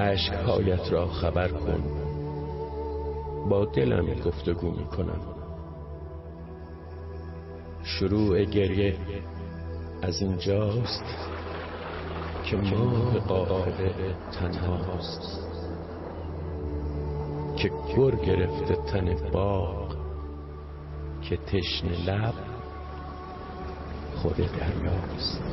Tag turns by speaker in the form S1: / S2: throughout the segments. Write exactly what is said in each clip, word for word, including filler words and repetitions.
S1: اشک‌هایت را خبر کن، با دلم گفتگو می کنم. شروع گریه از اینجاست که ماه قاهره تنهاست، که گر گرفته تن باغ، که تشنه لب خود دریاست.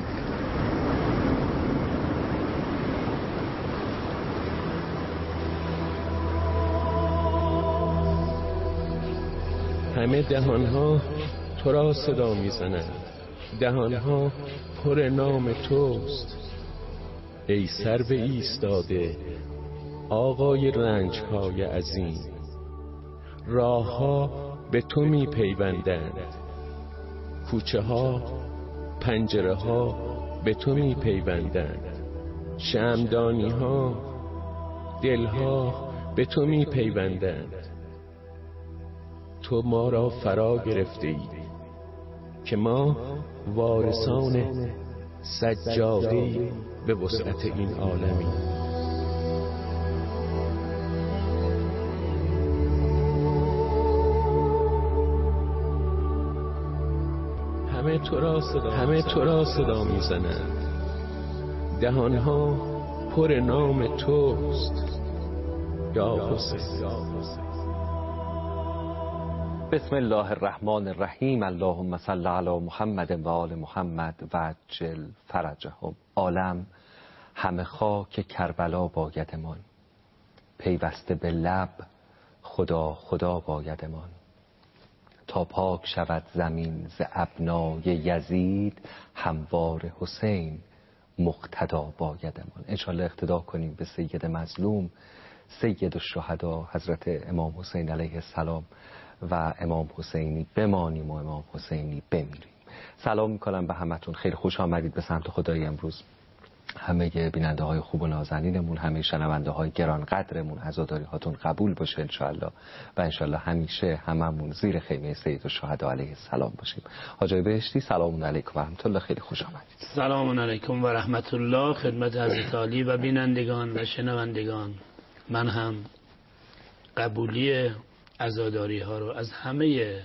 S1: همه دهانها تو را صدا میزنند، دهانها پر نام توست. ای سرو ایستاده آقای رنج‌های عظیم، راهها به تو می پیوندند، کوچه ها پنجره ها به تو می پیوندند، شمعدانی ها دل ها به تو می پیوندند. تو ما را فرا گرفته ای که ما وارثان سجاده‌ای به وسعت این عالمی. همه تو را صدا همه تو را صدا میزنند، دهانها پر نام توست یا حسین.
S2: بسم الله الرحمن الرحیم. اللهم صل علی محمد و آل محمد و عجل فرجهم. عالم همه خاک کربلا بایدمان، پیوسته به لب خدا خدا بایدمان. تا پاک شود زمین ز ابنای یزید، هموار حسین مقتدا بایدمان. انشالله اقتدا کنیم به سید مظلوم، سید الشهدا حضرت امام حسین علیه السلام و امام حسینی بمانیم و امام حسینی بمیریم. سلام میکنم به همتون، خیلی خوش آمدید به سمت خدای امروز. همه بیننده های خوب و نازنینمون، همه شنونده های گران قدرمون، عزاداری هاتون قبول باشه انشالله و انشالله همیشه هممون زیر خیمه سید الشهدا علیه السلام باشیم. حاجی بهشتی سلام علیکم و رحمت الله، خیلی خوش آمدید.
S3: سلام علیکم و رحمت الله خدمت حضرت عالی و بینندگان و شنوندگان. من هم قبولی عزاداری ها رو از همه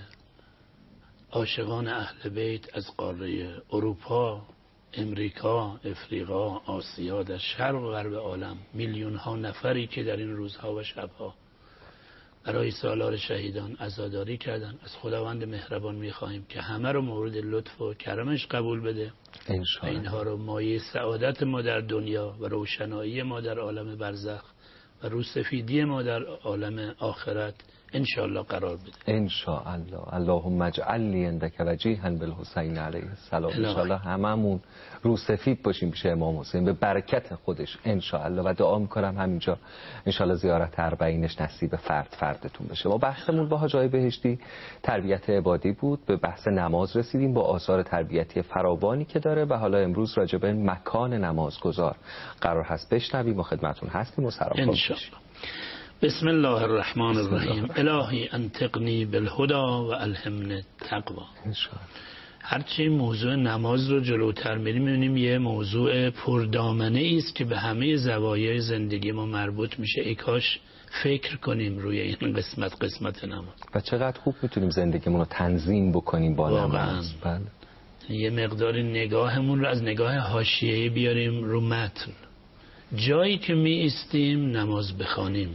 S3: عاشقان اهل بیت از قاره اروپا، امریکا، افریقا، آسیا، در شرق و غرب عالم، میلیون ها نفری که در این روزها و شبها برای سالار شهیدان عزاداری کردن، از خداوند مهربان میخواهیم که همه رو مورد لطف و کرمش قبول بده و اینها رو مایه سعادت ما در دنیا و روشنایی ما در عالم برزخ و روسفیدی ما در عالم آخرت انشاءالله قرار بده.
S2: انشاءالله. اللهم اجعل لی عندک وجیها بالحسین علیه السلام. انشاءالله هممون رو سفید باشیم پیش امام حسین به برکت خودش انشاءالله. و دعا میکنم همینجا انشاءالله زیارت اربعینش نصیب فرد فردتون بشه. ما بحثمون با حاجی بهشتی تربیت عبادی بود، به بحث نماز رسیدیم با آثار تربیتی فراوانی که داره و حالا امروز راجع به مکان نمازگزار قرار هست بشنویم و خدمتتون هستیم و سلام
S3: باشیم. بسم الله الرحمن الرحیم. الهی انطقنی بالهدا و الهمنی التقوا. هرچی موضوع نماز رو جلوتر میریم میبینیم یه موضوع پردامنه است که به همه زوایای زندگی ما مربوط میشه. ای کاش فکر کنیم روی این قسمت قسمت نماز
S2: و چقدر خوب میتونیم زندگیمون رو تنظیم بکنیم با نماز. بله.
S3: یه مقداری نگاهمون رو از نگاه حاشیه‌ای بیاریم رو متن. جایی که می ایستیم نماز بخوانیم.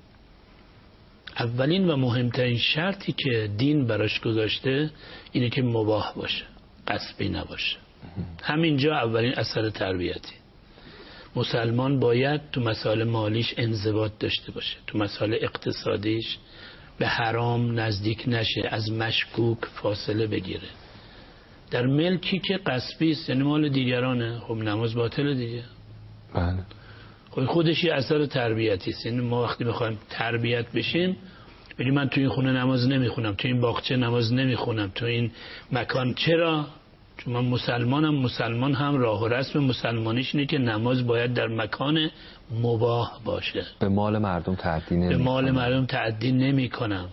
S3: اولین و مهمترین شرطی که دین براش گذاشته اینه که مباح باشه، غصبی نباشه. همینجا اولین اثر تربیتی. مسلمان باید تو مسائل مالیش انضباط داشته باشه، تو مسائل اقتصادیش به حرام نزدیک نشه، از مشکوک فاصله بگیره. در ملکی که غصبی است یعنی مال دیگرانه، خب نماز باطله دیگه.
S2: بله.
S3: خب خودش یه اثر تربیتی است. یعنی ما وقتی میخوایم تربیت بشیم بگیم من تو این خونه نماز نمیخونم، تو این باغچه نماز نمیخونم، تو این مکان. چرا؟ چون من مسلمانم. مسلمان هم راه و رسم مسلمانیش اینه که نماز باید در مکان مباح باشه.
S2: به مال مردم تعدی نمی
S3: به مال مردم تعدی نمی کنم.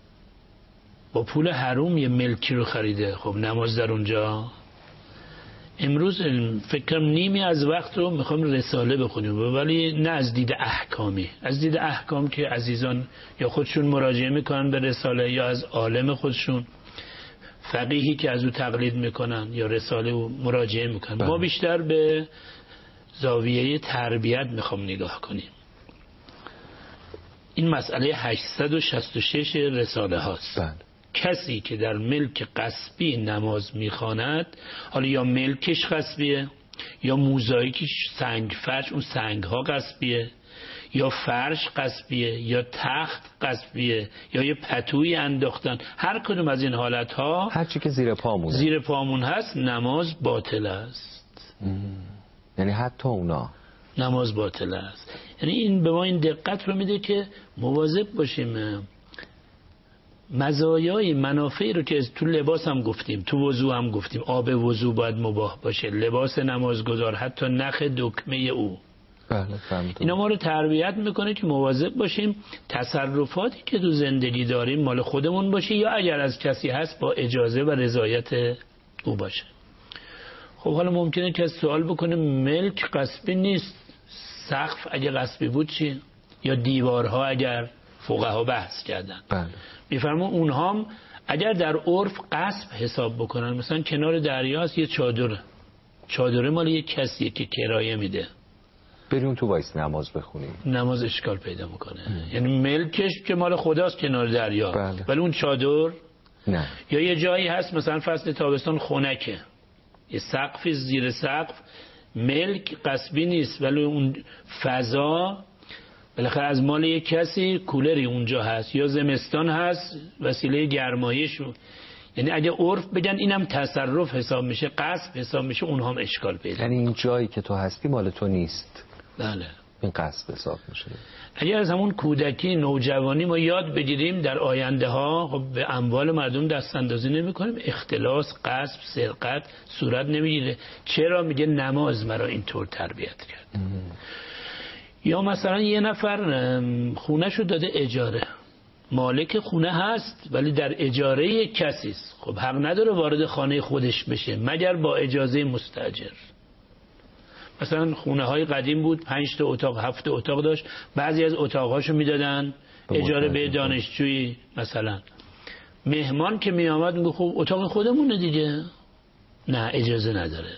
S3: با پول حروم یه ملکی رو خریده، خب نماز در اونجا. امروز فکرم نیمی از وقت رو میخوام رساله بخونیم، ولی نه از دید احکامی. از دید احکام که عزیزان یا خودشون مراجعه میکنن به رساله یا از عالم خودشون، فقیهی که از او تقلید میکنن یا رساله او مراجعه میکنن.
S2: بله.
S3: ما بیشتر به زاویه تربیت میخوام نگاه کنیم. این مسئله هشتصد و شصت و شش رساله هاست.
S2: بله.
S3: کسی که در ملک غصبی نماز میخواند، حالا یا ملکش غصبیه یا موزاییکش سنگ فرش، اون سنگ ها غصبیه، یا فرش غصبیه یا تخت غصبیه یا یه پتویی انداختن، هر کدوم از این حالت ها
S2: هر چی که زیر پامونه
S3: زیر پامون هست نماز باطل است.
S2: یعنی حتی اونا
S3: نماز باطل است. یعنی این به ما این دقت رو میده که مواظب باشیم. مزایای منافعی رو که تو لباس هم گفتیم، تو وضو هم گفتیم، آب وضو باید مباح باشه، لباس نمازگزار، حتی نخ دکمه او.
S2: بله فهمیدم.
S3: اینا ما رو تربیت میکنه که مواظب باشیم تصرفاتی که تو زندگی داریم مال خودمون باشه یا اگر از کسی هست با اجازه و رضایت او باشه. خب حالا ممکنه که سوال بکنه ملک غصبی نیست، سقف اگه غصبی بود چی؟ یا دیوارها اگر فقها بحث کردن.
S2: بله.
S3: میفرمون اونها هم اگر در عرف غصب حساب بکنن، مثلا کنار دریا هست یه چادره، چادره مال یه کسیه که کرایه میده،
S2: بریم تو وایس نماز بخونیم،
S3: نماز اشکال پیدا میکنه. یعنی ملکش که مال خداست کنار دریا،
S2: بله.
S3: ولی اون چادر
S2: نه.
S3: یا یه جایی هست مثلا فصل تابستان خنکه، یه سقفی زیر سقف، ملک غصبی نیست ولی اون فضا بالاخره از مال یک کسی، کولری اونجا هست یا زمستان هست وسیله گرمایش. یعنی اگه عرف بگن اینم تصرف حساب میشه، غصب حساب میشه، اونها هم اشکال پیدا.
S2: یعنی این جایی که تو هستی مال تو نیست.
S3: بله.
S2: این غصب حساب میشه.
S3: اگر از همون کودکی نوجوانی ما یاد بگیریم در آینده ها خب به اموال مردم دست اندازی نمی کنیم، اختلاس، غصب، سرقت صورت نمیگیره. چرا؟ میگه نماز مرا اینطور تربیت کرد. ام. یا مثلا یه نفر خونه شو داده اجاره، مالک خونه هست ولی در اجاره کسی است، خب حق نداره وارد خانه خودش بشه مگر با اجازه مستاجر. مثلا خونه های قدیم بود، پنج تا اتاق، هفت اتاق داشت، بعضی از اتاقهاشو میدادن اجاره به دانشجویی. مثلا مهمان که می آمد میگه خب اتاق خودمونه دیگه، نه اجازه نداره.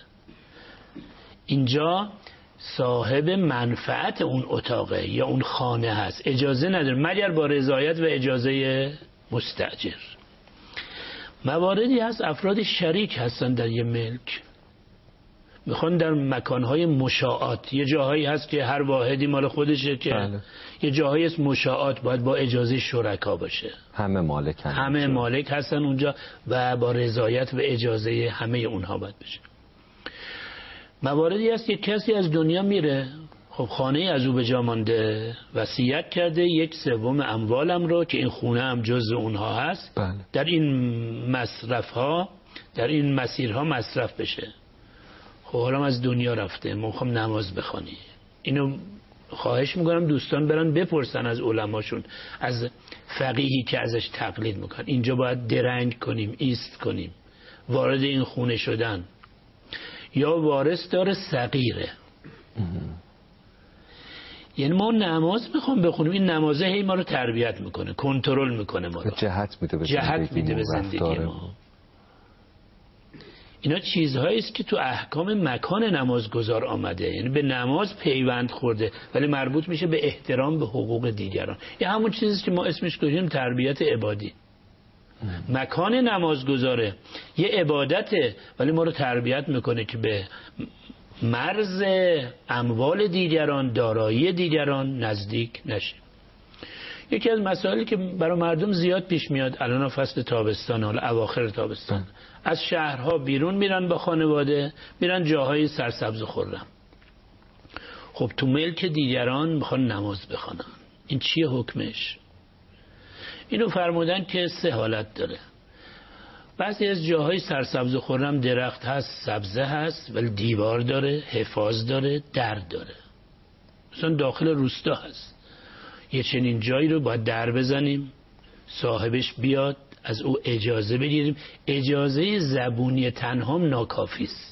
S3: اینجا صاحب منفعت اون اتاقه یا اون خانه هست، اجازه نداره مگر با رضایت و اجازه مستاجر. مواردی هست افراد شریک هستن در یه ملک، میخوان در مکانهای مشاعات، یه جاهایی هست که هر واحدی مال خودشه که بله. یه جاهایی هست مشاعات باید با اجازه شرکا باشه،
S2: همه مالک هستن،
S3: همه مالک هستن اونجا و با رضایت و اجازه همه اونها باید بشه. مواردی هست که کسی از دنیا میره، خب خانه از او به جا مانده، وصیت کرده یک سوم اموالم رو که این خونه هم جز اونها هست
S2: بله.
S3: در این مصرف ها، در این مسیرها مصرف بشه. خب حالا از دنیا رفته، ما میخوام نماز بخونی. اینو خواهش میکنم دوستان برن بپرسن از علماشون، از فقیهی که ازش تقلید میکنن. اینجا باید درنگ کنیم، ایست کنیم. وارد این خونه شدن یا وارث داره صغیره، یعنی ما نماز میخوام بخونیم، این نمازه هی ما رو تربیت میکنه، کنترل میکنه ما رو،
S2: جهت میده به
S3: جهت میده به زندگی ما. اینا چیزهایی است که تو احکام مکان نمازگزار آمده، یعنی به نماز پیوند خورده ولی مربوط میشه به احترام به حقوق دیگران. یه همون چیزی که ما اسمش گذاشتیم تربیت عبادی. مکان نمازگزاره یه عبادته ولی ما رو تربیت میکنه که به مرز اموال دیگران، دارایی دیگران نزدیک نشیم. یکی از مسائلی که برای مردم زیاد پیش میاد الان فصل تابستان، حالا اواخر تابستان، از شهرها بیرون میرن با خانواده، میرن جاهای سرسبز و خرم. خب تو ملک دیگران میخوان نماز بخونن، این چیه حکمش؟ اینو فرمودن که سه حالت داره. بعضی از جاهای سرسبز و خرم درخت هست، سبزه هست ولی دیوار داره، حفاظ داره، در داره. مثلا داخل روستا هست، یه چنین جایی رو باید در بزنیم، صاحبش بیاد، از او اجازه بگیریم. اجازه زبونی تنها ناکافی است،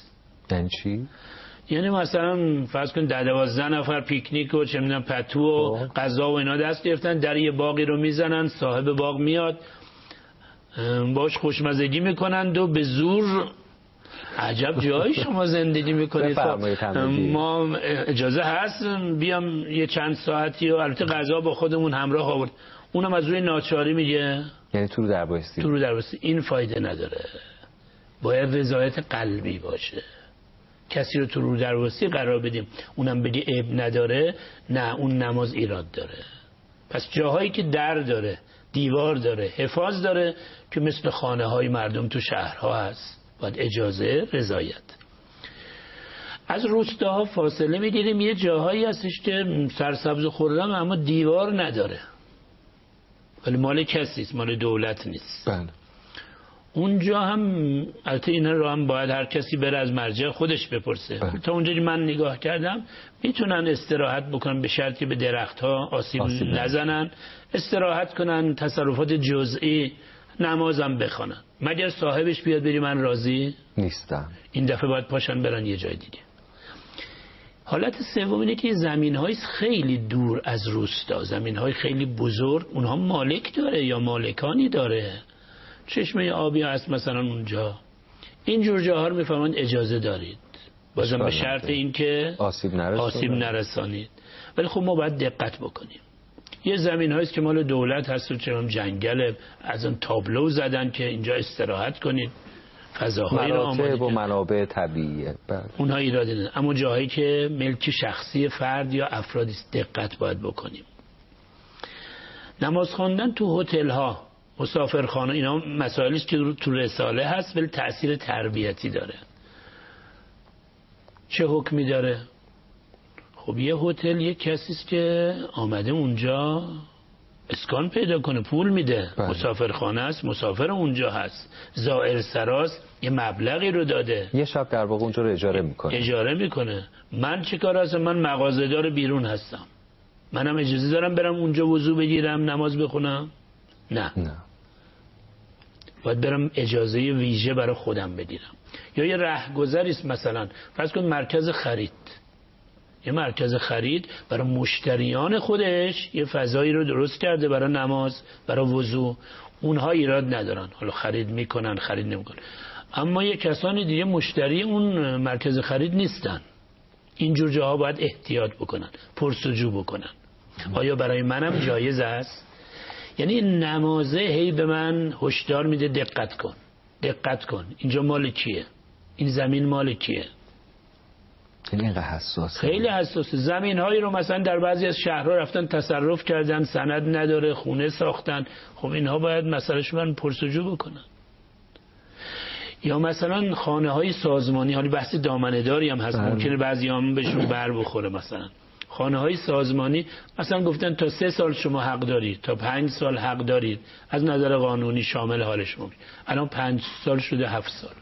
S2: یعنی چی؟
S3: یعنی مثلا فرض کن ده دوازده نفر پیکنیک و چه میدونم پتو و غذا و اینا دست گرفتن، در یه باقی رو میزنن، صاحب باغ میاد باش خوشمزگی میکنند و به زور عجب جایی شما زندگی میکنید، ما اجازه هست بیام یه چند ساعتی و البته غذا با خودمون همراه آورد، اونم از روی ناچاری میگه
S2: یعنی تو رو در بایستی.
S3: تو رو در بایستی. این فایده نداره، باید رضایت قلبی باشه. کسی رو تو رو در بایستی قرار بدیم اونم بگه عیب نداره، نه اون نماز ایراد داره. پس جاهایی که در داره، دیوار داره، حفاظ داره که مثل خانه های مردم تو شهرها هست، باید اجازه، رضایت. از روستاها فاصله میگیریم، یه جاهایی هستش که سرسبز و خرم اما دیوار نداره، ولی مال کسی است، مال دولت نیست.
S2: بله.
S3: اونجا هم البته اینا رو هم باید هر کسی بره از مرجع خودش بپرسه. بله. تا اونجا که من نگاه کردم میتونن استراحت بکنن به شرطی که به درخت ها آسیب, آسیب نزنن، استراحت کنن، تصرفات جزئی، نمازم بخونن، مگر صاحبش بیاد بری من راضی
S2: نیستم.
S3: این دفعه باید پاشن برن یه جای دیگه. حالت سوم اینه که زمین‌های خیلی دور از روستا، زمین‌های خیلی بزرگ، اونها مالک داره یا مالکانی داره، چشمه آبی هست مثلا اونجا، این جور جاها رو میفهمند اجازه دارید، بازم به شرط این که
S2: آسیب نرسانید.
S3: آسیب نرسانید. ولی خب ما باید دقت بکنیم. یه زمین هاییست که مال دولت هست و چنان جنگل، از اون تابلو زدن که اینجا استراحت کنید، فضاهایی رو آماده
S2: مراتب و منابع طبیعیه.
S3: اونها ایرادی نداره، اما جاهایی که ملک شخصی فرد یا افرادی است دقت باید بکنیم. نماز خواندن تو هتل ها، مسافرخانه، اینا مسائلی است که تو رساله هست ولی تأثیر تربیتی داره. چه حکمی داره؟ خب یه هتل یه کسی است که آمده اونجا اسکان پیدا کنه، پول میده. بله. مسافرخانه است، مسافر اونجا هست، زائر سراست، یه مبلغی رو داده،
S2: یه شب در واقع اونجا رو اجاره میکنه
S3: اجاره میکنه. من چه کار هستم؟ من مغازه‌دار بیرون هستم، منم اجازه دارم برم اونجا وضو بگیرم، نماز بخونم؟ نه
S2: نه،
S3: باید برم اجازه ویژه برای خودم بگیرم. یا یه رهگذری است، مثلا فرض کن مرکز خرید، یه مرکز خرید برای مشتریان خودش یه فضایی رو درست کرده برای نماز، برای وضو، اونها ایراد ندارن، حالا خرید میکنن خرید نمیکنن. اما یه کسانی دیگه مشتری اون مرکز خرید نیستن، اینجور جاها باید احتیاط بکنن، پرسجو بکنن آیا برای منم جایز است؟ یعنی نمازه هی به من هشدار میده دقت کن، دقت کن، اینجا مال کیه، این زمین مال کیه.
S2: خیلی حساسه،
S3: خیلی حساسه. زمین هایی رو مثلا در بعضی از شهرها رفتن تصرف کردن، سند نداره، خونه ساختن، خب اینها باید مسئلهش من پرسجو بکنن. یا مثلا خانه های سازمانی، حالی بحث دامنه داری هم هست، ممکنه بعضی هم بهشون بر بخوره. مثلا خانه های سازمانی مثلا گفتن تا سه سال شما حق دارید، تا پنج سال حق دارید، از نظر قانونی شامل حال شما، الان پنج سال شده هفت سال.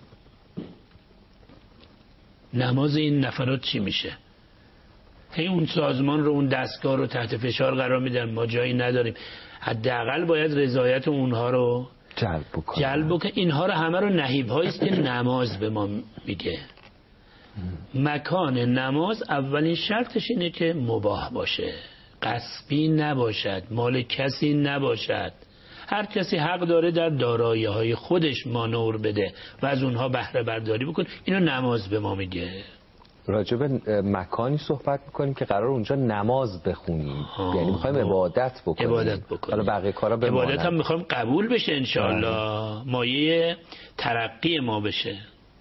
S3: نماز این نفرات چی میشه؟ هی اون سازمان رو، اون دستگاه رو تحت فشار قرار میدن، ما جایی نداریم. حداقل باید رضایت اونها رو
S2: جلب بکنه.
S3: جلب بکنه. اینها رو همه رو نهیب هایی است که نماز به ما میگه. مکان نماز اولین شرطش اینه که مباح باشه، غصبی نباشد، مال کسی نباشد. هر کسی حق داره در دارایی های خودش مانور بده و از اونها بهره برداری بکن. اینو نماز به ما میگه.
S2: راجع به مکانی صحبت میکنیم که قرار اونجا نماز بخونیم، یعنی میخوایم عبادت بکنیم.
S3: عبادت بکنیم.
S2: حالا بقیه کارا بماند.
S3: عبادت هم میخوایم قبول بشه انشاءالله، مایه ترقی ما بشه.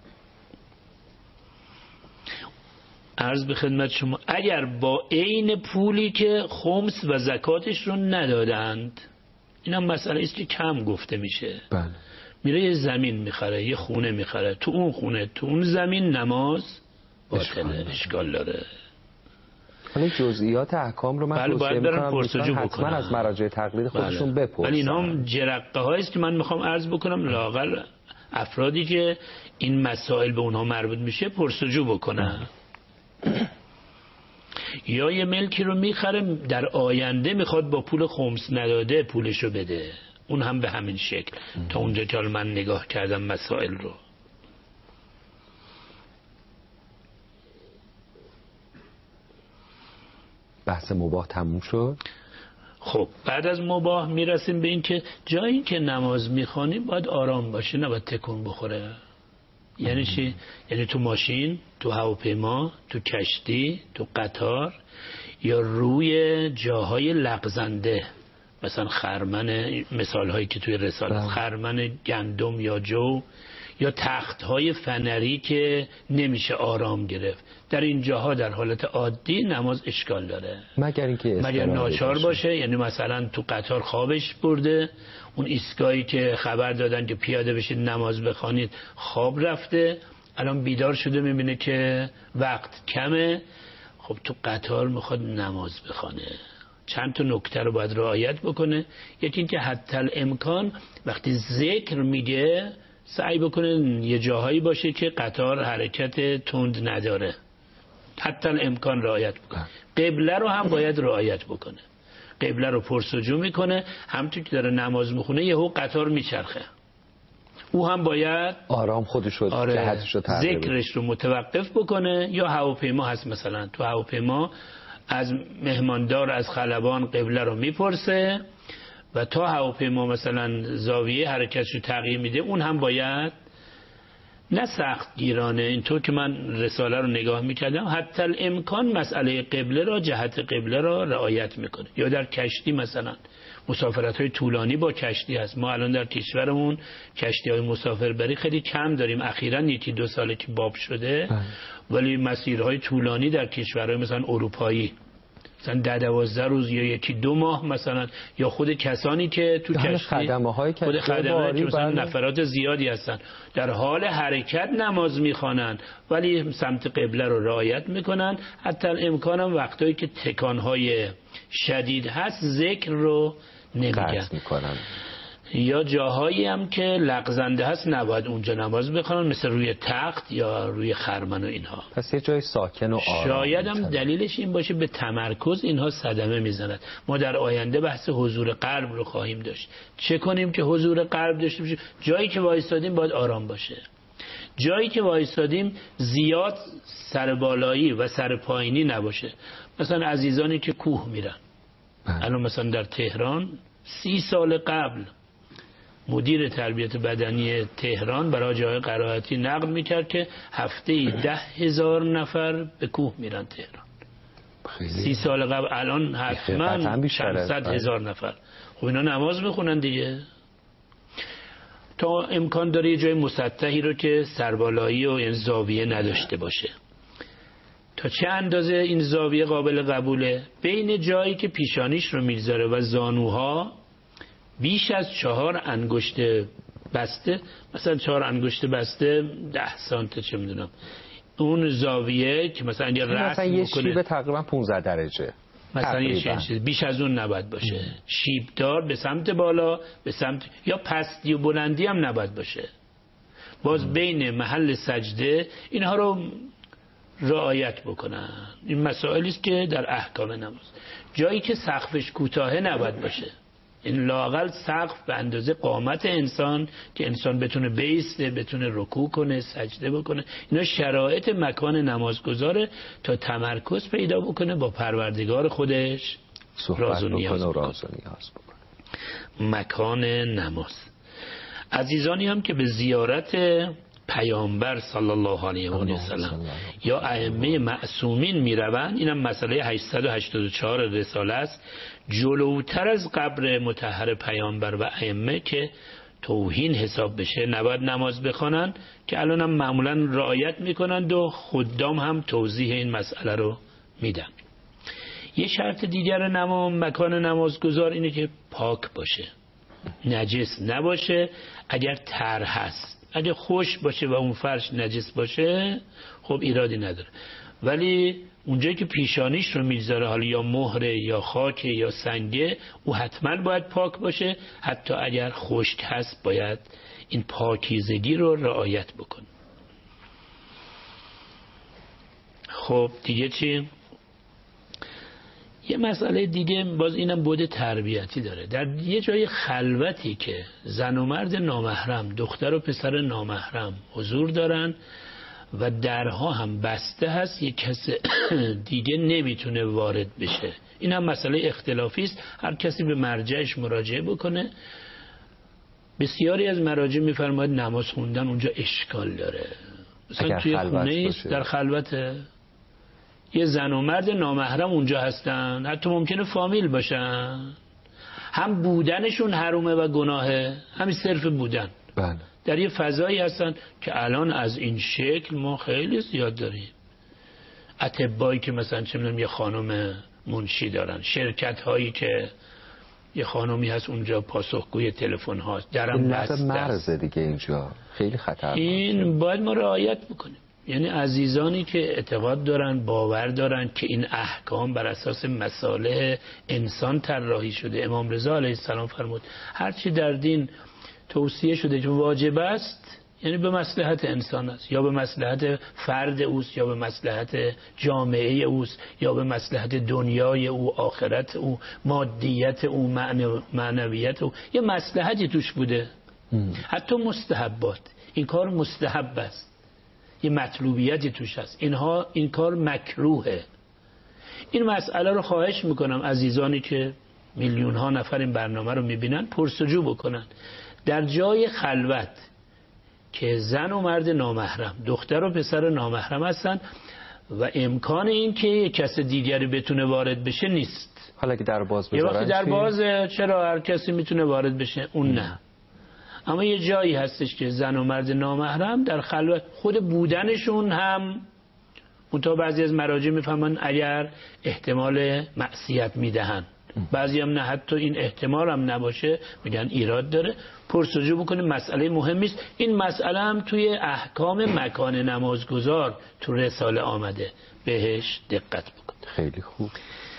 S3: عرض به خدمت شما، اگر با عین پولی که خمس و زکاتش رو ندادند، این هم مسئله است که کم گفته میشه.
S2: بله.
S3: میره یه زمین میخره، یه خونه میخره، تو اون خونه، تو اون زمین نماز باطله، اشکال داره.
S2: حالا جزئیات احکام رو من
S3: بله باید برن پرسجو بکنن،
S2: حتما از مراجع تقلید خودشون
S3: بله.
S2: بپرسن.
S3: ولی اینا هم جرقه هایی است که من میخوام عرض بکنم، لااقل افرادی که این مسائل به اونها مربوط میشه پرسجو بکنن. یا یه ملکی رو میخره در آینده میخواد با پول خمس نداده پولشو بده، اون هم به همین شکل. تا اونجا که من نگاه کردم مسائل رو،
S2: بحث مباح تموم شد.
S3: خب بعد از مباح میرسیم به این که جایی که نماز میخوانیم باید آرام باشه، نباید تکون بخوره. یعنی چی؟ یعنی تو ماشین، تو هواپیما، تو کشتی، تو قطار، یا روی جاهای لغزنده، مثلا خرمن، مثال هایی که توی رساله، خرمن گندم یا جو، یا تخت های فنری که نمیشه آرام گرفت. در این جاها در حالت عادی نماز اشکال داره،
S2: مگر اینکه
S3: مگر ناچار باشه. باشه. یعنی مثلا تو قطار خوابش برده، اون ایستگاهی که خبر دادن که پیاده بشید نماز بخوانید خواب رفته، الان بیدار شده میبینه که وقت کمه، خب تو قطار میخواد نماز بخوانه. چند تا نکته رو باید رعایت بکنه. یکی این که حتی الامکان وقتی ذکر میگه سعی بکنه یه جاهایی باشه که قطار حرکت تند نداره، حتی الامکان رعایت بکنه. قبله رو هم باید رعایت بکنه، قبله رو پرسجو میکنه، همونطور که داره نماز میخونه یهو قطار میچرخه، او هم باید
S2: آرام خودش رو
S3: آره
S2: جهتش رو تغییر
S3: ذکرش رو متوقف بکنه. یا هواپیما هست، مثلا تو هواپیما از مهماندار از خلبان قبله رو میپرسه و تا هواپیما مثلا زاویه حرکتش رو تغییر میده، اون هم باید نه سخت گیرانه، اینطور که من رساله رو نگاه میکردم حتی الامکان مسئله قبله را، جهت قبله را رعایت میکنه. یا در کشتی مثلا مسافرت های طولانی با کشتی هست، ما الان در کشورمون کشتی های مسافربری خیلی کم داریم، اخیراً یکی دو ساله که باب شده، ولی مسیرهای طولانی در کشورهای مثلا اروپایی مثلا ده دوازده روز یا یکی دو ماه مثلا، یا خود کسانی که تو کشتی
S2: خدمه های کشتی
S3: خود خدمه که مثلا نفرات زیادی هستن در حال حرکت نماز میخوانن ولی سمت قبله رو رعایت میکنن. حتی امکان هم وقتایی که تکانهای شدید هست ذکر رو نمیگن، یا جاهایی هم که لغزنده هست نباید اونجا نماز بخونن، مثل روی تخت یا روی خرمن و اینها.
S2: پس یه جای ساکن و آرام.
S3: شاید هم دلیلش این باشه به تمرکز اینها صدمه میزند. ما در آینده بحث حضور قلب رو خواهیم داشت. چه کنیم که حضور قلب داشته باشیم؟ جایی که وایسادیم باید آرام باشه، جایی که وایسادیم زیاد سر بالایی و سر پایینی نباشه. مثلا عزیزانی که کوه میرن، الان مثلا در تهران سی سال قبل مدیر تربیت بدنی تهران برای جای قرائتی نقل میکرد که هفته‌ای ده هزار نفر به کوه میرن تهران. سی سال قبل الان حتما چند صد هزار نفر. خب اینا نماز میخونن دیگه. تا امکان داره یه جای مسطحی رو که سربالایی و این زاویه نداشته باشه. تا چه اندازه این زاویه قابل قبوله؟ بین جایی که پیشانیش رو میذاره و زانوها بیش از چهار انگشت بسته، مثلا چهار انگشت بسته ده سانت چه میدونم، اون زاویه که مثلا یه رسم
S2: مثلا یه
S3: بکنه
S2: شیب تقریبا پانزده درجه،
S3: مثلا یه چیز بیش از اون نباید باشه. شیبدار به سمت بالا، به سمت یا پستی و بلندی هم نباید باشه. باز ام. بین محل سجده اینها رو رعایت بکنن. این مسائلی است که در احکام نماز. جایی که سقفش کوتاه نباید باشه، این لااقل سقف به اندازه قامت انسان که انسان بتونه بیسته، بتونه رکوع کنه، سجده بکنه. اینا شرایط مکان نمازگزاره تا تمرکز پیدا بکنه با پروردگار خودش، راز و نیاز بکنه. مکان نماز. عزیزانی هم که به زیارت پیامبر صلی الله علیه و سلم یا ائمه معصومین میروند، اینم مسئله هشتصد و هشتاد و چهار رساله است، جلوتر از قبر مطهر پیامبر و ائمه که توهین حساب بشه نباید نماز بخوانن، که الان هم معمولا رعایت میکنند و خدام هم توضیح این مسئله رو میدن. یه شرط دیگر نماز مکان نمازگزار اینه که پاک باشه، نجس نباشه. اگر تر هست، اگه خوش باشه و اون فرش نجس باشه خب ایرادی نداره، ولی اونجایی که پیشانیش رو میذاره حالا یا مهره یا خاکه یا سنگه، او حتما باید پاک باشه. حتی اگر خشک هست باید این پاکیزگی رو رعایت بکنه. خب دیگه چی؟ یه مسئله دیگه باز اینم بود تربیتی داره. در یه جای خلوتی که زن و مرد نامحرم، دختر و پسر نامحرم حضور دارن و درها هم بسته هست، یک کس دیگه نمیتونه وارد بشه. این هم مسئله اختلافی است، هر کسی به مرجعش مراجعه بکنه. بسیاری از مراجع میفرماید نماز خوندن اونجا اشکال داره، مثلا توی خونه است در خلوته، یه زن و مرد نامحرم اونجا هستن، حتی ممکنه فامیل باشن، هم بودنشون حرومه و گناهه، همین صرف بودن.
S2: بله.
S3: در یه فضایی هستن که الان از این شکل ما خیلی زیاد داریم. اطبایی که مثلا چه می‌دونم یه خانم منشی دارن، شرکت هایی که یه خانمی هست اونجا پاسخگوی تلفن هاست، درم بسته
S2: مرز دیگه، اینجا خیلی خطرناکه.
S3: این باید ما رعایت بکنیم. یعنی عزیزانی که اعتقاد دارن، باور دارن که این احکام بر اساس مصالح انسان طراحی شده. امام رضا علیه السلام فرمود هر چی در دین توصیه شده که واجب است، یعنی به مصلحت انسان است، یا به مصلحت فرد اوست، یا به مصلحت جامعه اوست، یا به مصلحت دنیای او، آخرت او، مادیت او، معنویت او، یه مصلحتی توش بوده. ام. حتی مستحبات، این کار مستحب است، یه مطلوبیتی توش هست، اینها این کار مکروهه. این مسئله رو خواهش میکنم عزیزانی که میلیون ها نفر این برنامه رو میبینن پرسجو بکنن. در جای خلوت که زن و مرد نامحرم، دختر و پسر نامحرم هستن و امکان این که یک کس دیگری بتونه وارد بشه نیست.
S2: حالا که در باز بذارن،
S3: یه وقتی در بازه چرا هر کسی میتونه وارد بشه، اون نه. اما یه جایی هستش که زن و مرد نامحرم در خلوت، خود بودنشون هم منتها بعضی از مراجع میفهمن اگر احتمال معصیت میدهن، بعضی هم نه، حتی این احتمال هم نباشه میگن ایراد داره. پرسجو بکنیم، مسئله مهمی است. این مسئله هم توی احکام مکان نمازگزار تو رساله آمده، بهش دقت بکن.
S2: خیلی خوب.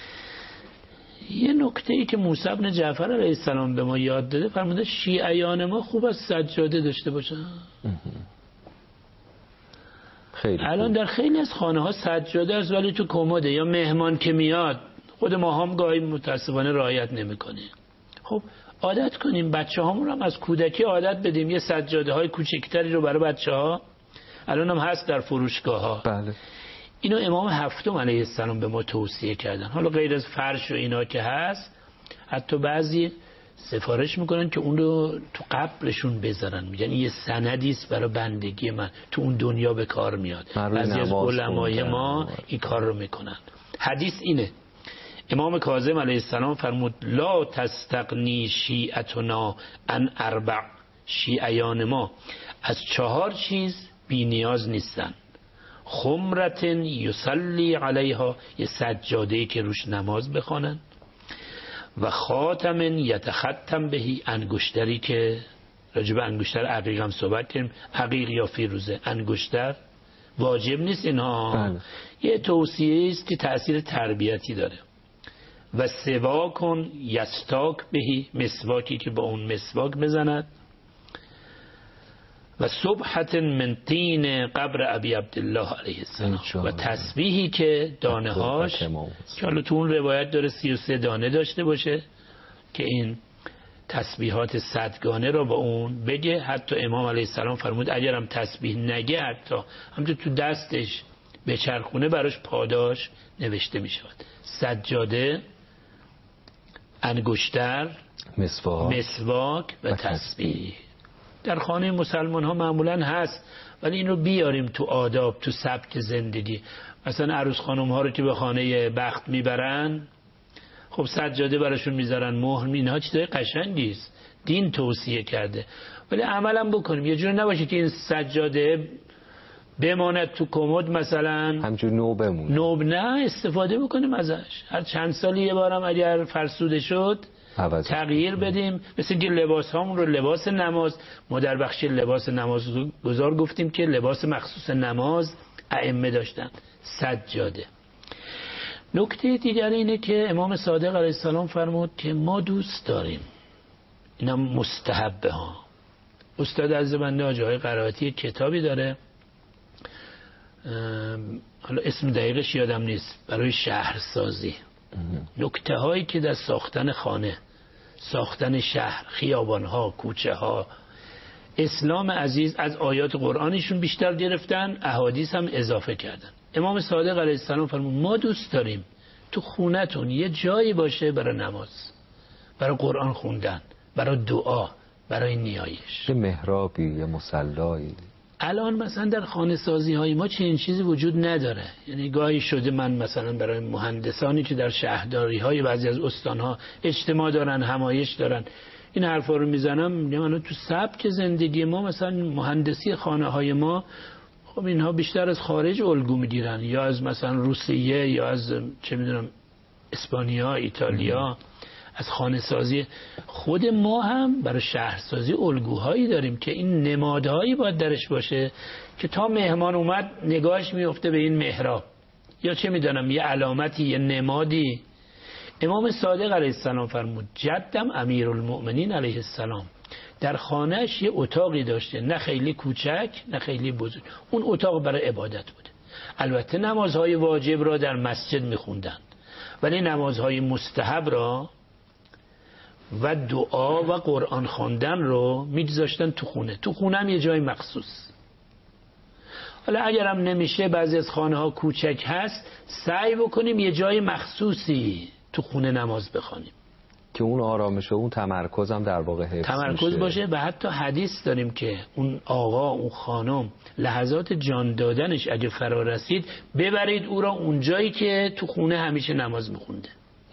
S3: یه نکته ای که موسی بن جعفر علیه السلام به ما یاد داده، فرموده شیعیان ما خوب از سجاده داشته باشن.
S2: خیلی
S3: الان
S2: خوب.
S3: در خیلی از خانه ها سجاده است ولی تو کمده، یا مهمان که میاد، خود ما هم گاهی متاسفانه رعایت نمی‌کنه. خب عادت کنیم، بچه هامون هم از کودکی عادت بدیم، یه سجاده های کوچکتری رو برای بچه ها، الان هم هست در فروشگاه ها.
S2: بله.
S3: اینو امام هفتم علیه السلام به ما توصیه کردن. حالا غیر از فرش و اینا که هست، حتی بعضی سفارش میکنن که اون رو تو قبرشون بذارن، میگن یه سندی است برای بندگی من، تو اون دنیا به کار میاد. بعضی از علمای ما این کار رو میکنن. حدیث اینه، امام کاظم علیه السلام فرمود لا تستغنی شیعتنا عن اربع، شیعیان ما از چهار چیز بی نیاز نیستن. خمرت یصلی علیها، یه سجاده‌ای که روش نماز بخوانن، و خاتم یتختم بهی، انگشتری که راجب انگشتر عقیق هم صحبت کردیم، عقیق یا فیروزه، انگشتر واجب نیست اینها. بله. یه توصیه است که تأثیر تربیتی داره. و سواکن یستاک بهی، مسواکی که با اون مسواک بزند. و صبحت من طین قبر ابی عبدالله علیه السلام، و تسبیحی که دانه هاش که حالا تو اون روایت داره سی و سه دانه داشته باشه، که این تسبیحات صدگانه رو با اون بگه. حتی امام علیه السلام فرمود اگرم تسبیح نگه، حتی همونطور تو دستش به چرخونه براش پاداش نوشته می شود. سجاده، انگشتر،
S2: مسواک,
S3: مسواک و تسبیح در خانه مسلمان ها معمولا هست، ولی این رو بیاریم تو آداب، تو سبک زندگی. مثلا عروس خانم ها رو که به خانه بخت میبرن، خب سجاده براشون میذارن، مهر، اینها چیزای قشنگی است، دین توصیه کرده. ولی عملا بکنیم، یه جور نباشه که این سجاده بماند تو کمد مثلا
S2: همجور نو بمونه،
S3: نو نه، استفاده بکنیم ازش. هر چند سالی یه بارم اگر فرسوده شد تغییر بدیم. مثل که لباس هامون رو لباس نماز، ما در بخش لباس نماز گذار گفتیم که لباس مخصوص نماز ائمه داشتن، سجاده. نکته دیگر اینه که امام صادق علیه السلام فرمود که ما دوست داریم، اینا مستحبه ها. استاد عزیز بنده حاجی آقای قرائتی کتابی داره، حالا اسم دقیقش یادم نیست، برای شهرسازی، نکته هایی که در ساختن خانه، ساختن شهر، خیابان ها، کوچه ها، اسلام عزیز از آیات قرآنشون بیشتر گرفتن، احادیث هم اضافه کردن. امام صادق علیه السلام فرمود ما دوست داریم تو خونتون یه جایی باشه برای نماز، برای قرآن خوندن، برای دعا، برای نیایش،
S2: یه محرابی، یه مصلایی.
S3: الان مثلا در خانه سازی های ما چنین چیزی وجود نداره. یعنی گاهی شده من مثلا برای مهندسانی که در شهرداری های بعضی از استان ها اجتماع دارن، همایش دارن، این حرفا رو میزنم، میگم تو سبک زندگی ما مثلا مهندسی خانه های ما، خب اینها بیشتر از خارج الگو میگیرن، یا از مثلا روسیه یا از چه میدونم اسپانیا، ایتالیا، از خانه سازی. خود ما هم برای شهرسازی الگوهایی داریم که این نمادهایی باید درش باشه که تا مهمان اومد نگاهش میفته به این محراب، یا چه میدونم یه علامتی، یه نمادی. امام صادق علیه السلام فرمود جدم امیرالمؤمنین علیه السلام در خانهش یه اتاقی داشته، نه خیلی کوچک نه خیلی بزرگ، اون اتاق برای عبادت بوده. البته نمازهای واجب را در مسجد میخوندن، ولی نمازهای مستحب را و دعا و قرآن خواندن رو میگذاشتن تو خونه. تو خونه هم یه جای مخصوص. حالا اگرم نمیشه، بعضی از خانه ها کوچک هست، سعی بکنیم یه جای مخصوصی تو خونه نماز بخوانیم
S2: که اون آرامش و اون تمرکز هم در واقع حفظ
S3: تمرکز
S2: میشه.
S3: باشه. و حتی حدیث داریم که اون آقا، اون خانم، لحظات جان دادنش اگه فرا رسید ببرید او را اونجایی که تو خونه همیشه نماز میخونده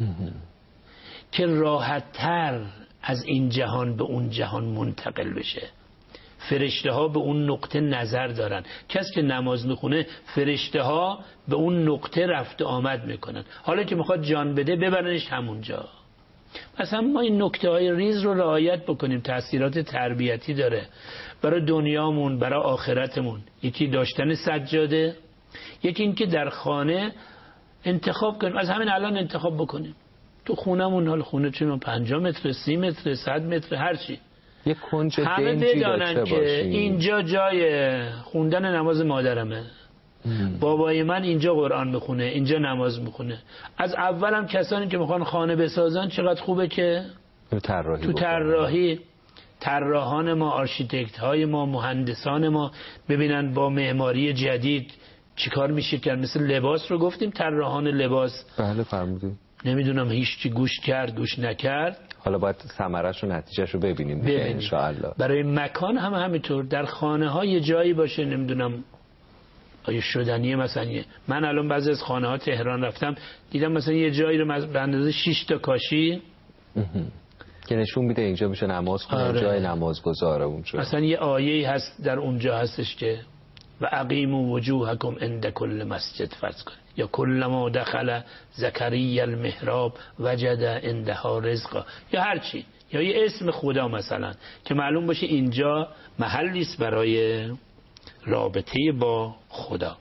S3: که راحت تر از این جهان به اون جهان منتقل بشه. فرشته ها به اون نقطه نظر دارن. کسی که نماز میخونه فرشته ها به اون نقطه رفت آمد میکنن. حالا که میخواد جان بده ببرنش همونجا. مثلا ما این نکته های ریز رو رعایت بکنیم، تأثیرات تربیتی داره برای دنیامون، برای آخرتمون. یکی داشتن سجاده، یکی این که در خانه انتخاب کنیم، از همین الان انتخاب بکنیم تو خونمون، حال خونه چون پنجاه متر، سی متر، صد متر، هرچی،
S2: یک کنج
S3: همه
S2: دنجی
S3: بدانن
S2: داشته
S3: که
S2: باشیم.
S3: اینجا جای خوندن نماز مادرمه، ام. بابای من اینجا قرآن میخونه، اینجا نماز میخونه. از اولم کسانی که میخوان خانه بسازن چقدر خوبه که
S2: طراحی
S3: تو طراحی طراحان ما، آرشیتکت های ما، مهندسان ما ببینن با معماری جدید چیکار میشه کرد. مثل لباس رو گفتیم، طراحان لباس،
S2: بله فرمودید،
S3: نمیدونم هیچ چی گوش کرد گوش نکرد،
S2: حالا باید ثمرش و نتیجهش رو ببینیم ان شاء الله.
S3: برای مکان هم همینطور، در خانه ها یه جایی باشه، نمیدونم آیا شدنیه. مثلا من الان بعضی از خانه ها تهران رفتم دیدم مثلا یه جایی رو به اندازه شش تا کاشی
S2: که نشون میده اینجا میشه نماز خونه. آره. جای نماز گذاره اونجا.
S3: مثلا یه آیه هست در اونجا هستش که و اقیموا وجوهکم عند کل مسجد، فرض کنید، یا کلما دخل زکریا المحراب وجد عندها رزقا، یا هر چی، یا یه اسم خدا مثلا که معلوم باشه اینجا محلی است برای رابطه با خدا.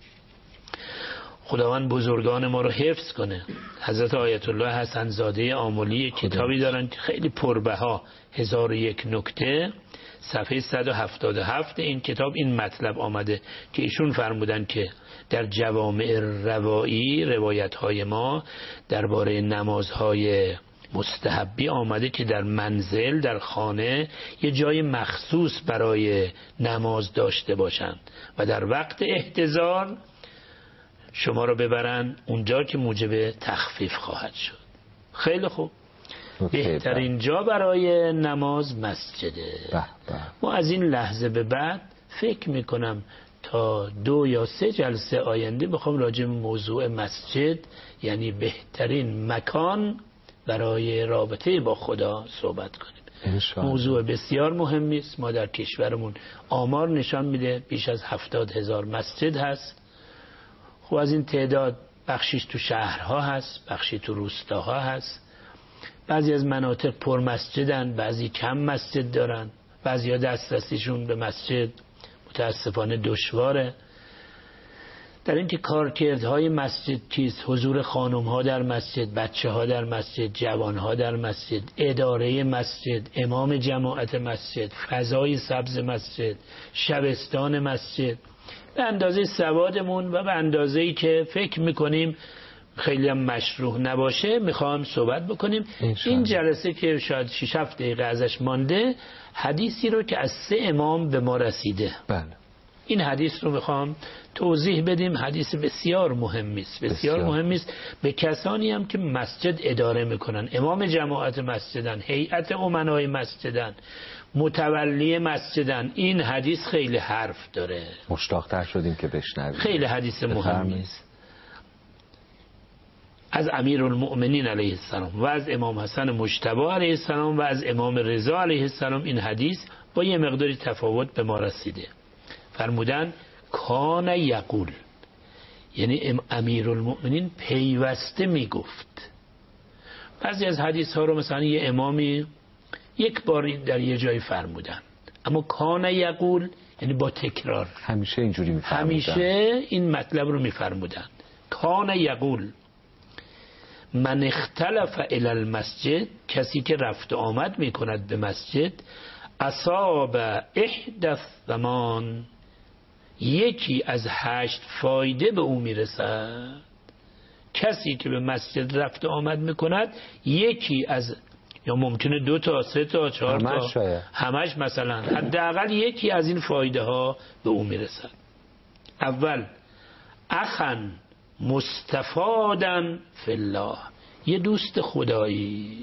S3: خداوند بزرگان ما رو حفظ کنه. حضرت آیت الله حسن زاده آملی کتابی دارن که خیلی پربها، هزار و یک نکته، صفحه صد و هفتاد و هفت این کتاب این مطلب آمده که ایشون فرمودن که در جوامع روایی، روایت های ما درباره نمازهای مستحبی آمده که در منزل، در خانه یه جای مخصوص برای نماز داشته باشند و در وقت احتضار شما رو ببرن اونجا که موجب تخفیف خواهد شد. خیلی خوب. بهترین جا برای نماز مسجده. ما از این لحظه به بعد فکر میکنم تا دو یا سه جلسه آینده بخوام راجع به موضوع مسجد، یعنی بهترین مکان برای رابطه با خدا صحبت کنیم. موضوع بسیار مهمی است. ما در کشورمون آمار نشان میده بیش از هفتاد هزار مسجد هست. خب از این تعداد بخشیش تو شهرها هست، بخشی تو روستاها هست. بعضی از مناطق پر مسجدن، بعضی کم مسجد دارن، بعضی ها دسترسیشون به مسجد متاسفانه دشواره. در این که کارکردهای مسجد چیست؟ حضور خانم ها در مسجد، بچه ها در مسجد، جوان ها در مسجد، اداره مسجد، امام جماعت مسجد، فضای سبز مسجد، شبستان مسجد، به اندازه سوادمون و به اندازه‌ای که فکر میکنیم خیلی هم مشروع نباشه میخوام صحبت بکنیم. این جلسه که شاید شش هفت دقیقه ازش مانده، حدیثی رو که از سه امام به ما رسیده.
S2: بله.
S3: این حدیث رو میخوام توضیح بدیم. حدیث بسیار مهمی است، بسیار, بسیار مهمی است به کسانی هم که مسجد اداره میکنن، امام جماعت مسجدن، هیئت امنای مسجدن، متولی مسجدن. این حدیث خیلی حرف داره.
S2: مشتاق‌تر شدیم که بشنویم.
S3: خیلی حدیث مهمی است. از امیرالمؤمنین علیه السلام و از امام حسن مجتبی علیه السلام و از امام رضا علیه السلام این حدیث با یه مقداری تفاوت به ما رسیده. فرمودن کان یقول، یعنی امیرالمؤمنین پیوسته میگفت. بعضی از حدیث ها رو مثلا یه امامی یک بار در یه جای فرمودن، اما کان یقول یعنی با تکرار،
S2: همیشه اینجوری میفرمودن،
S3: همیشه این مطلب رو میفرمودن. کان یقول من اختلف الی المسجد، کسی که رفت آمد میکند به مسجد، اصاب احدث زمان، یکی از هشت فایده به او میرسد. کسی که به مسجد رفت آمد میکند یکی از، یا ممکنه دو تا، سه تا، چهار تا، همش, همش مثلا حداقل یکی از این فایده ها به او میرسد. اول اخن مستفادن فی الله، یه دوست خدایی.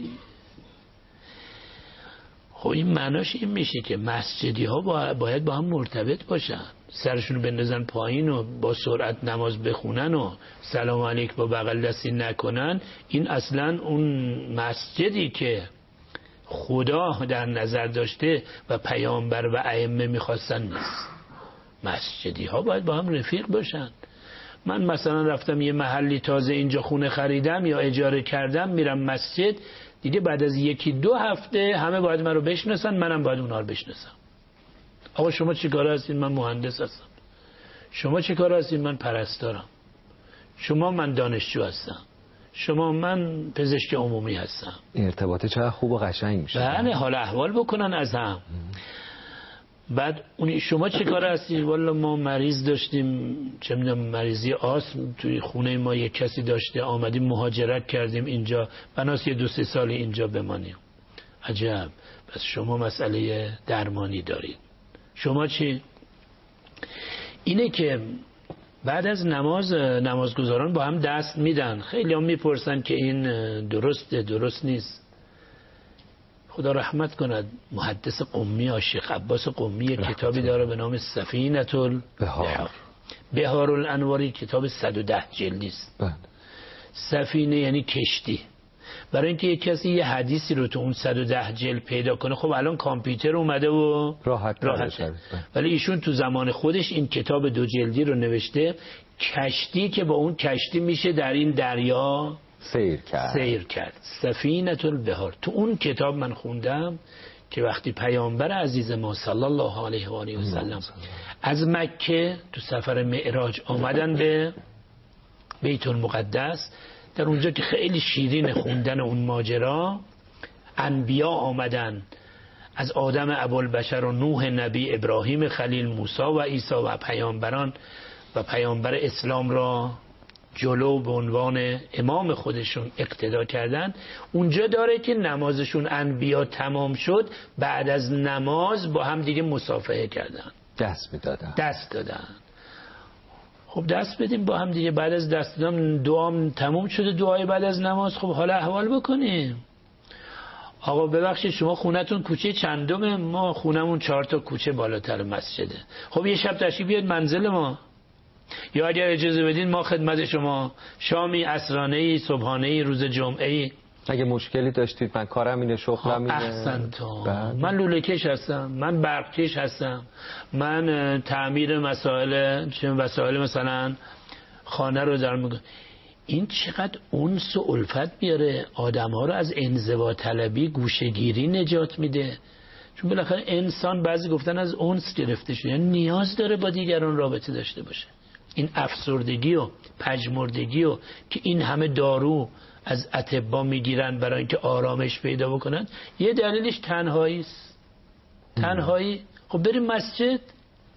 S3: خب این معناش این میشه که مسجدی ها باید با هم مرتبط باشن، سرشون رو بندازن پایین و با سرعت نماز بخونن و سلام علیک با بغل دستی نکنن. این اصلا اون مسجدی که خدا در نظر داشته و پیامبر و ائمه میخواستن نیست. مسجدی ها باید با هم رفیق باشن. من مثلا رفتم یه محلی تازه اینجا خونه خریدم یا اجاره کردم، میرم مسجد، دیگه بعد از یکی دو هفته همه باید من رو بشناسن، منم باید اونها رو بشناسم. آقا شما چی کار هستین؟ من مهندس هستم. شما چی کار هستین؟ من پرستارم. شما من دانشجو هستم. شما من پزشک عمومی هستم.
S2: این ارتباطه چقدر خوب و قشنگ میشه.
S3: بله، حال احوال بکنن از هم. بعد اون شما چه کار هستید؟ والا ما مریض داشتیم، چه میدونم مریضی آسم توی خونه ما یک کسی داشته، آمدیم مهاجرت کردیم اینجا، بناس یه دو سه سال اینجا بمانیم. عجب، پس شما مسئله درمانی دارید. شما چی؟ اینه که بعد از نماز نمازگزاران با هم دست میدن. خیلی هم میپرسن که این درسته درست نیست. خدا رحمت کند محدث قمی شیخ عباس قمی کتابی داره به نام سفینة البحار، بحار الانواری، کتاب صد و ده جلدی است. سفینه یعنی کشتی. برای اینکه یک کسی یه حدیثی رو تو اون صد و ده جلد پیدا کنه، خب الان کامپیوتر اومده و
S2: راحت
S3: راحته، ولی ایشون تو زمان خودش این کتاب دو جلدی رو نوشته. کشتی که با اون کشتی میشه در این دریا
S2: سیر کرد.
S3: سیر کرد. سفینة البحار. تو اون کتاب من خوندم که وقتی پیامبر عزیز ما صلی الله علیه و آله و سلم از مکه تو سفر معراج آمدن به بیت المقدس، در اونجا که خیلی شیرین خوندن اون ماجرا، انبیا آمدن از آدم ابوالبشر و نوح نبی، ابراهیم خلیل، موسی و عیسی و پیامبران و پیامبر اسلام را جلو به عنوان امام خودشون اقتدا کردن. اونجا داره که نمازشون انبیا تمام شد، بعد از نماز با هم دیگه مصافحه کردن،
S2: دست میدادن
S3: دست دادن. خب دست بدیم با هم دیگه. بعد از دست دادن دعام تموم شده، دعای بعد از نماز، خب حالا احوال بکنیم. آقا ببخشید شما خونتون کوچه چندمه؟ ما خونمون چهار تا کوچه بالاتر مسجده. خب یه شب تشریف بیاد منزل ما، یا اگر اجازه بدین ما خدمت شما شامی، عصرانه‌ای، صبحانه‌ای، روز جمعه‌ای.
S2: اگه مشکلی داشتید من کارم اینه، شغلم اینه.
S3: احسن تو. من لوله کش هستم، من برق کش هستم، من تعمیر مسائل چه وسایل مثلا خانه رو در میگم. این چقدر انس و الفت میاره، آدم‌ها رو از انزوا طلبی، گوشه‌گیری نجات میده. چون بالاخره انسان بعضی گفتن از انس گرفته شده، یعنی نیاز داره با دیگران رابطه داشته باشه. این افسردگی و پژمردگی و که این همه دارو از اطباء میگیرن برای اینکه آرامش پیدا بکنن، یه دلیلش تنهایی است. تنهایی. خب بریم مسجد،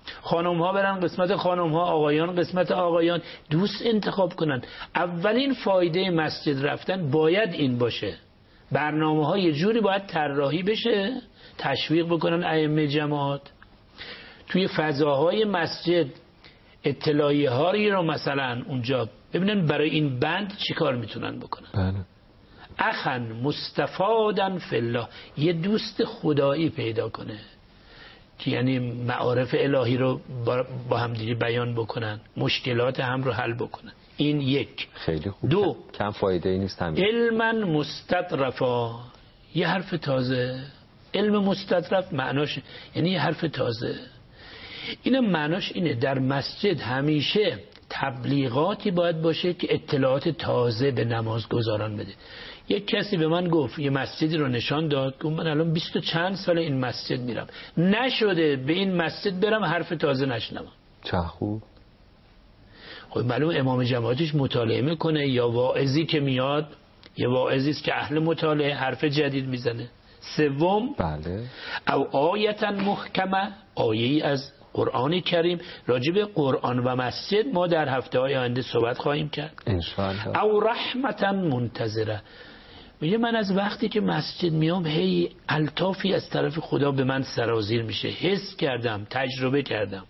S3: خانم ها برن قسمت خانم ها، آقایان قسمت آقایان، دوست انتخاب کنن. اولین فایده مسجد رفتن باید این باشه. برنامه ها یه جوری باید طراحی بشه تشویق بکنن ائمه جماعت توی فضاهای مسجد، اطلاعیه هایی رو مثلا اونجا ببینن برای این بند چی کار میتونن بکنن.
S2: بله.
S3: اخن مستفادن فی الله، یه دوست خدایی پیدا کنه که یعنی معارف الهی رو با هم دیگه بیان بکنن، مشکلات هم رو حل بکنن. این یک.
S2: خیلی خوب.
S3: دو،
S2: کم فایده ای نیست همین.
S3: علما مستطرفا، یه حرف تازه. علم مستطرف معناش یعنی یه حرف تازه. این معناش اینه در مسجد همیشه تبلیغاتی باید باشه که اطلاعات تازه به نمازگزاران بده. یک کسی به من گفت، یه مسجدی رو نشان داد، گفت من الان بیست و چند سال این مسجد میرم، نشده به این مسجد برم حرف تازه نشنوم.
S2: چه خوب.
S3: خب معلوم امام جماعتش مطالعه میکنه، یا واعظی که میاد، یه واعظی است که اهل مطالعه حرف جدید میزنه. سوم،
S2: بله،
S3: او آیتا محکمه، آیه‌ای از قرآن کریم. راجع به قرآن و مسجد ما در هفته های آینده صحبت خواهیم کرد
S2: انشاءالله.
S3: او رحمتا منتظره، میگه من از وقتی که مسجد میام هی الطافی از طرف خدا به من سرازیر میشه، حس کردم، تجربه کردم.